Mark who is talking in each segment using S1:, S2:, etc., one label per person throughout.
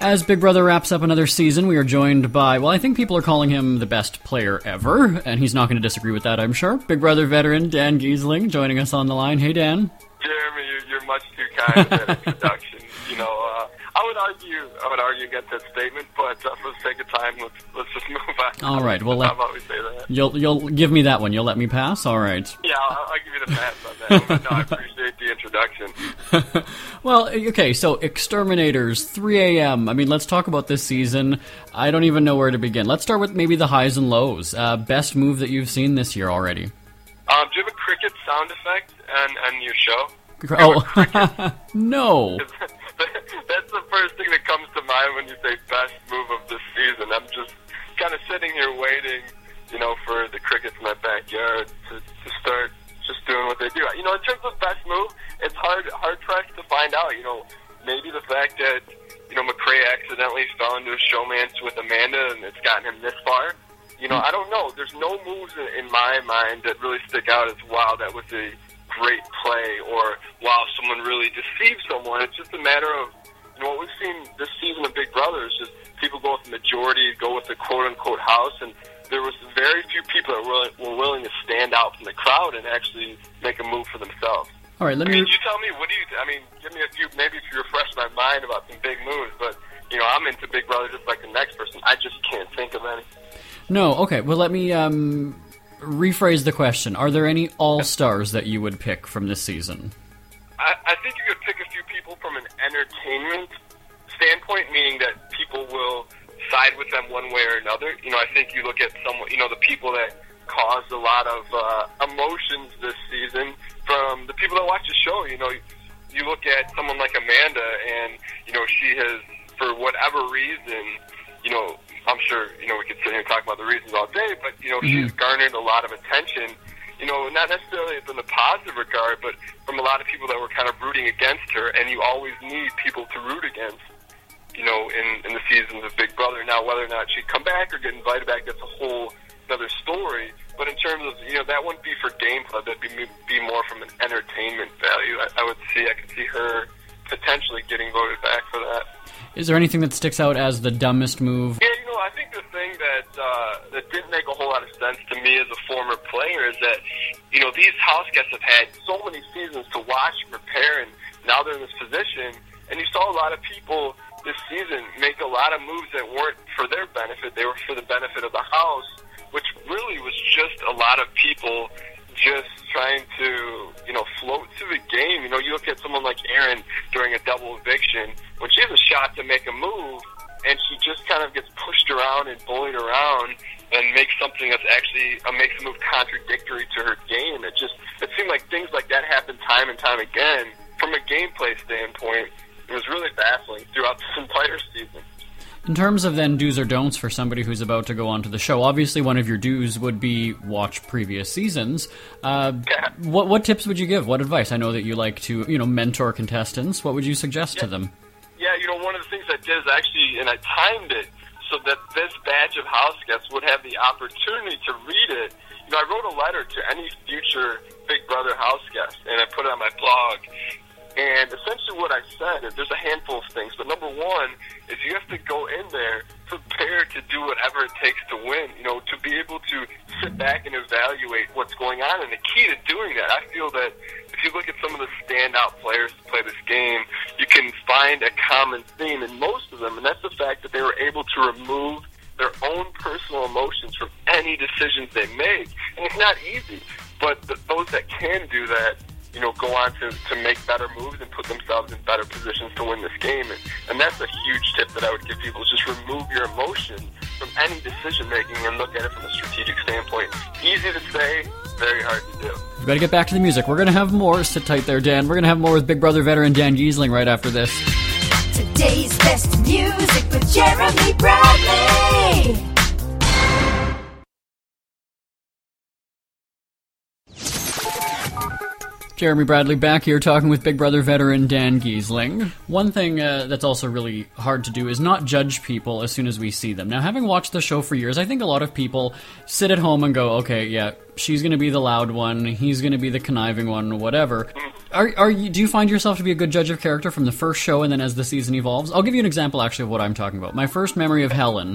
S1: As Big Brother wraps up another season, we are joined by, well, I think people are calling him the best player ever, and he's not going to disagree with that, I'm sure. Big Brother veteran Dan Giesling joining us on the line. Hey, Dan.
S2: Jeremy, you're much too kind with that introduction. I would argue against that statement, but for the sake of time, let's just move on.
S1: All right. Well,
S2: how about we say that?
S1: You'll give me that one. You'll let me pass. All right.
S2: Yeah, I'll give you the pass on that. But no, I appreciate the introduction.
S1: Well, okay. So, Exterminators, 3 a.m. I mean, let's talk about this season. I don't even know where to begin. Let's start with maybe the highs and lows. Best move that you've seen this year already.
S2: Do you have a cricket sound effect on your show?
S1: Oh, no.
S2: That's the first thing that comes to mind when you say best move of this season. I'm just kind of sitting here waiting, for the crickets in my backyard to start just doing what they do. In terms of best move, it's hard pressed to find out. Maybe the fact that, McCrae accidentally fell into a showmance with Amanda and it's gotten him this far. I don't know. There's no moves in my mind that really stick out as, wow, that was a great play, or wow, someone really deceived someone. It's just a matter of, what we've seen this season of Big Brother is just people go with the majority, go with the quote-unquote house, and there was very few people that were willing to stand out from the crowd and actually make a move for themselves.
S1: All right,
S2: you tell me, give me a few, maybe if you refresh my mind about some big moves, but, I'm into Big Brother just like the next person. I just can't think of any.
S1: No, okay, well, let me rephrase the question. Are there any all-stars that you would pick from this season?
S2: I think you could pick a few people from an entertainment standpoint, meaning that people will side with them one way or another. I think you look at the people that caused a lot of emotions this season from the people that watch the show. You look at someone like Amanda, and, she has, for whatever reason, I'm sure, we could sit here and talk about the reasons all day, but, she's garnered a lot of attention, not necessarily from the positive regard, but from a lot of people that were kind of rooting against her, and you always need people to root against, in the seasons of Big Brother. Now, whether or not she'd come back or get invited back, that's a whole other story, but in terms of, that wouldn't be for gameplay, that'd be more from an entertainment value. I could see her potentially getting voted back for that.
S1: Is there anything that sticks out as the dumbest move?
S2: Yeah, I think the thing that didn't make a whole lot of sense to me as a former player is that, these house guests have had so many seasons to watch and prepare, and now they're in this position, and you saw a lot of people this season make a lot of moves that weren't for their benefit, they were for the benefit of the house, which really was just a lot of people just trying to, float through the game. You look at someone like Erin during a double eviction, when she has a shot to make a move, and she just kind of gets pushed around and bullied around and makes something that's actually makes a move contradictory to her game. It seemed like things like that happen time and time again. From a gameplay standpoint, it was really baffling throughout this entire season.
S1: In terms of then do's or don'ts for somebody who's about to go onto the show, obviously one of your do's would be watch previous seasons. What tips would you give? What advice? I know that you like to, mentor contestants. What would you suggest to them?
S2: Yeah, one of the things I did is actually, and I timed it so that this batch of house guests would have the opportunity to read it. I wrote a letter to any future Big Brother house guest, and I put it on my blog. And essentially what I said is there's a handful of things, but number one is you have to go in there prepared to do whatever it takes to win, to be able to sit back and evaluate what's going on. And the key to doing that, I feel that if you look at some of the standout players to play this game, you can find a common theme in most of them, and that's the fact that they were able to remove their own personal emotions from any decisions they make. And it's not easy, but those that can do that, go on to make better moves and put themselves in better positions to win this game. And that's a huge tip that I would give people, is just remove your emotion from any decision-making and look at it from a strategic standpoint. Easy to say, very hard to do.
S1: We've got to get back to the music. We're going to have more. Sit tight there, Dan. We're going to have more with Big Brother veteran Dan Giesling right after this.
S3: Today's best music with Jeremy Bradley.
S1: Jeremy Bradley back here talking with Big Brother veteran Dan Giesling. One thing that's also really hard to do is not judge people as soon as we see them. Now, having watched the show for years, I think a lot of people sit at home and go, okay, yeah, she's going to be the loud one, he's going to be the conniving one, whatever. Do you find yourself to be a good judge of character from the first show and then as the season evolves? I'll give you an example, actually, of what I'm talking about. My first memory of Helen,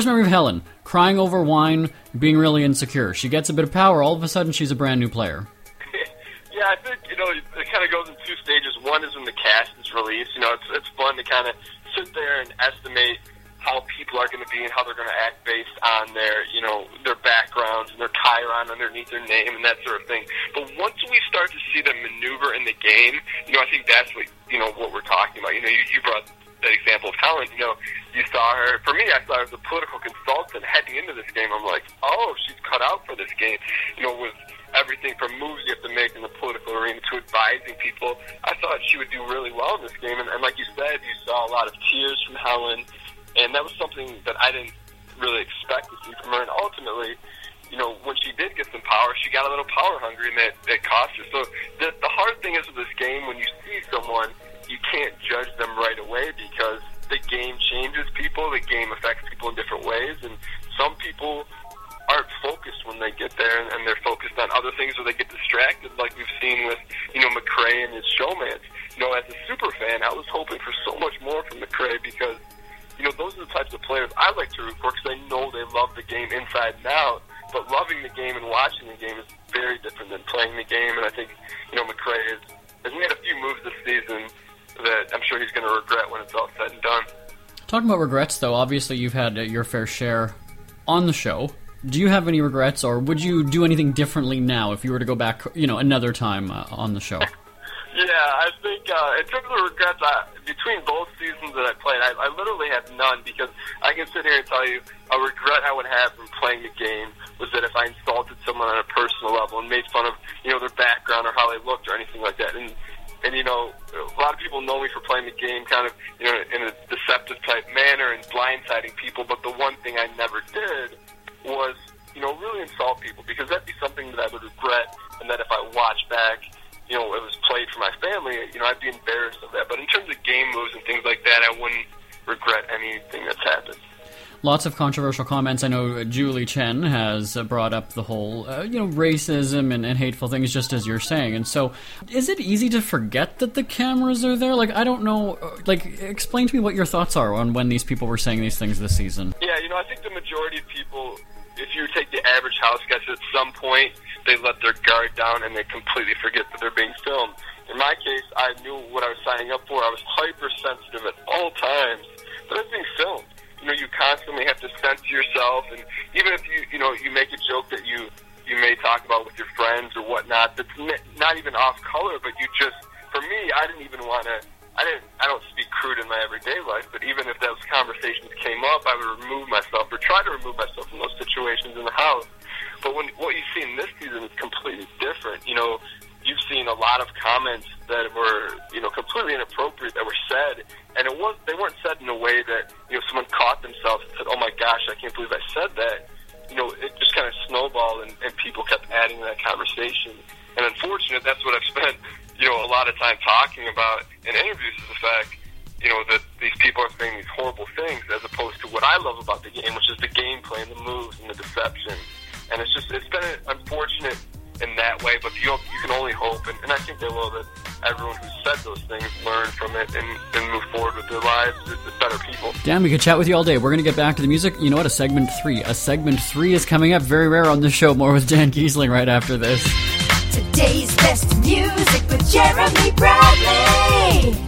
S1: crying over wine, being really insecure. She gets a bit of power, all of a sudden she's a brand new player.
S2: Yeah, I think, it kind of goes in two stages. One is when the cast is released. It's fun to kind of sit there and estimate how people are going to be and how they're going to act based on their backgrounds and their chyron underneath their name and that sort of thing. But once we start to see them maneuver in the game, I think that's what we're talking about. You brought that example of Helen. You saw her. For me, I saw her as a political consultant heading into this game. I'm like, oh, she's cut out for this game. With everything from moves you have to make in the political arena to advising people, I thought she would do really well in this game. And like you said, you saw a lot of tears from Helen, and that was something that I didn't really expect to see from her. And ultimately, when she did get some power, she got a little power hungry, and that cost her. So the hard thing is with this game, when you see someone, you can't judge them right away because the game changes people, the game affects people in different ways, and some people aren't focused when they get there, and they're focused on other things, or they get distracted, like we've seen with, McCrae and his showmans. As a super fan, I was hoping for so much more from McCrae because, those are the types of players I like to root for because I know they love the game inside and out, but loving the game and watching the game is very different than playing the game, and I think, McCrae has made a few moves this season that I'm sure he's going to regret when it's all said and done.
S1: Talking about regrets, though, obviously you've had your fair share on the show. Do you have any regrets, or would you do anything differently now if you were to go back, another time on the show?
S2: Yeah, I think in terms of regrets, between both seasons that I played, I literally have none because I can sit here and tell you a regret I would have from playing the game was that if I insulted someone on a personal level and made fun of, their background or how they looked or anything like that. And a lot of people know me for playing the game kind of, in a deceptive type manner and blindsiding people, but the one thing I never did was, really insult people because that'd be something that I would regret, and that if I watch back, it was played for my family, I'd be embarrassed of that. But in terms of game moves and things like that, I wouldn't regret anything that's happened.
S1: Lots of controversial comments. I know Julie Chen has brought up the whole, racism and hateful things, just as you're saying. And so, is it easy to forget that the cameras are there? I don't know. Explain to me what your thoughts are on when these people were saying these things this season.
S2: Yeah, I think the majority of people, if you take the average house guest, at some point, they let their guard down and they completely forget that they're being filmed. In my case, I knew what I was signing up for. I was hypersensitive at all times that I was being filmed. You constantly have to censor yourself, and even if you make a joke that you may talk about with your friends or whatnot, that's not even off color, but for me, I didn't even want to. I don't speak crude in my everyday life, but even if those conversations came up, I would remove myself or try to remove myself from those situations in the house. But what you see in this season is completely different. You've seen a lot of comments that were, completely inappropriate that were said, and they weren't said in a way that, someone caught themselves and said, oh my gosh, I can't believe I said that. It just kind of snowballed, and people kept adding to that conversation. And unfortunately, that's what I've spent, a lot of time talking about in interviews, is the fact, that these people are saying these horrible things as opposed to what I love about the game, which is the gameplay and the moves and the deception. And it's been unfortunate in that way, but you can only hope, and I think they will, that everyone who said those things learn from it and move forward with their lives as better people.
S1: Dan, we could chat with you all day. We're going to get back to the music. You know what? A segment 3 is coming up. Very rare on the show. More with Dan Giesling right after this.
S3: Today's best music with Jeremy Bradley.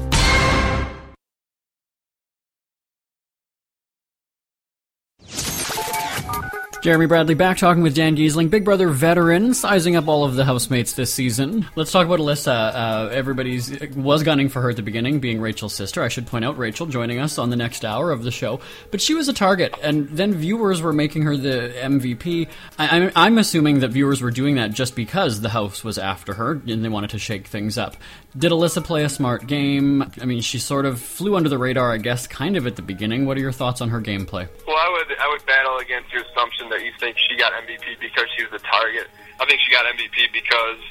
S1: Jeremy Bradley back talking with Dan Giesling, Big Brother veteran, sizing up all of the housemates this season. Let's talk about Alyssa. Everybody was gunning for her at the beginning, being Rachel's sister. I should point out Rachel joining us on the next hour of the show. But she was a target, and then viewers were making her the MVP. I'm assuming that viewers were doing that just because the house was after her, and they wanted to shake things up. Did Alyssa play a smart game? I mean, she sort of flew under the radar, I guess, kind of at the beginning. What are your thoughts on her gameplay?
S2: Well, I would battle against your assumption that you think she got MVP because she was a target. I think she got MVP because,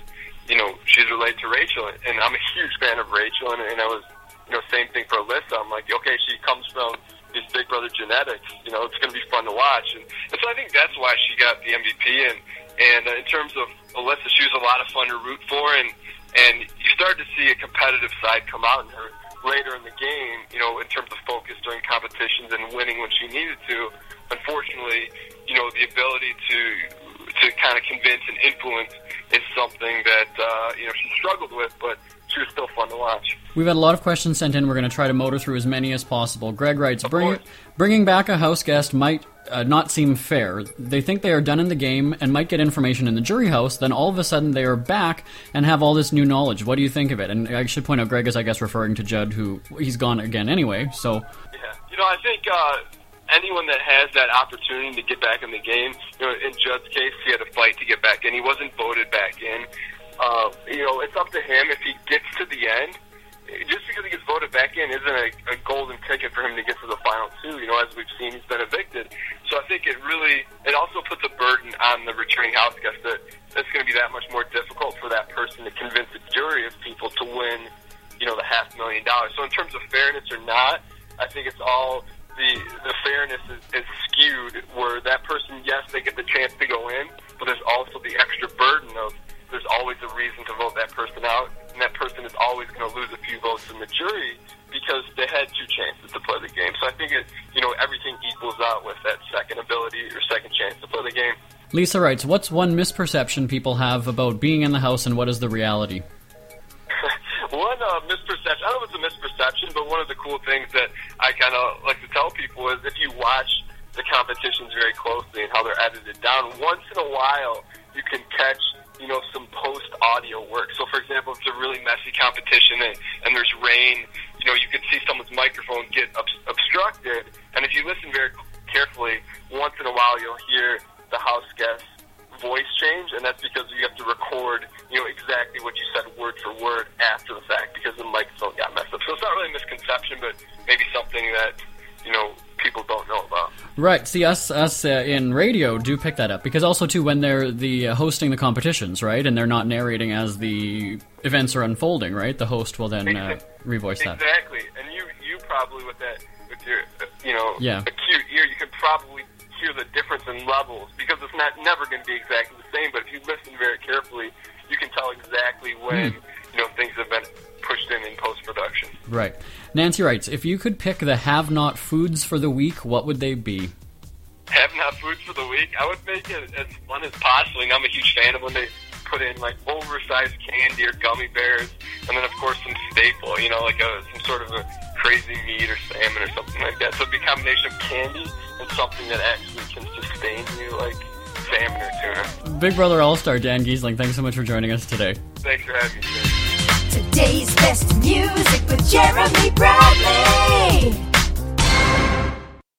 S2: she's related to Rachel, and I'm a huge fan of Rachel, and I was, same thing for Alyssa. I'm like, okay, she comes from these Big Brother genetics, it's going to be fun to watch, and so I think that's why she got the MVP, and in terms of Alyssa, she was a lot of fun to root for, and you started to see a competitive side come out in her later in the game, in terms of focus during competitions and winning when she needed to. Unfortunately, the ability to kind of convince and influence is something that, she struggled with, but she was still fun to watch.
S1: We've had a lot of questions sent in. We're going to try to motor through as many as possible. Greg writes, bringing back a house guest might not seem fair. They think they are done in the game and might get information in the jury house, then all of a sudden they are back and have all this new knowledge. What do you think of it? And I should point out, Greg is, I guess, referring to Judd, who he's gone again anyway, so...
S2: Yeah, I think anyone that has that opportunity to get back in the game, in Judd's case, he had a fight to get back in. He wasn't voted back in. It's up to him if he gets to the end. Just because he gets voted back in isn't a golden ticket for him to get to the final two. As we've seen, he's been evicted. So I think it also puts a burden on the returning house guest that it's going to be that much more difficult for that person to convince a jury of people to win, the $500,000. So in terms of fairness or not, I think it's all the fairness is skewed where that person, yes, they get the chance to go in, but there's also the extra burden of there's always a reason to vote that person out, and that person is always going to lose a few votes in the jury because they had two chances to play the game. So I think everything equals out with that second ability or second chance to play the game.
S1: Lisa writes, what's one misperception people have about being in the house, and what is the reality?
S2: One misperception, I don't know if it's a misperception, but one of the cool things that I kind of like to tell people is if you watch the competitions very closely and how they're edited down, once in a while you can catch some post-audio work. So, for example, if it's a really messy competition and there's rain, you can see someone's microphone get obstructed. And if you listen very carefully, once in a while you'll hear the house guest's voice change, and that's because you have to record, exactly what you said word for word after the fact because the microphone got messed up. So it's not really a misconception, but maybe something that, people don't know about.
S1: Right. See, us in radio do pick that up because also too when they're hosting the competitions, right, and they're not narrating as the events are unfolding, right? The host will then revoice that.
S2: Exactly, and you probably with your acute ear, you can probably hear the difference in levels because it's never going to be exactly the same. But if you listen very carefully, you can tell exactly when things have been pushed in post-production.
S1: Right. Nancy writes, if you could pick the have-not foods for the week, what would they be?
S2: Have-not foods for the week? I would make it as fun as possible. I'm a huge fan of when they put in, oversized candy or gummy bears, and then, of course, some staple, some sort of a crazy meat or salmon or something like that. So it'd be a combination of candy and something that actually can sustain you, like salmon or tuna.
S1: Big Brother All-Star Dan Giesling, thanks so much for joining us today.
S2: Thanks for having me, Jay.
S3: Today's best music with Jeremy Bradley.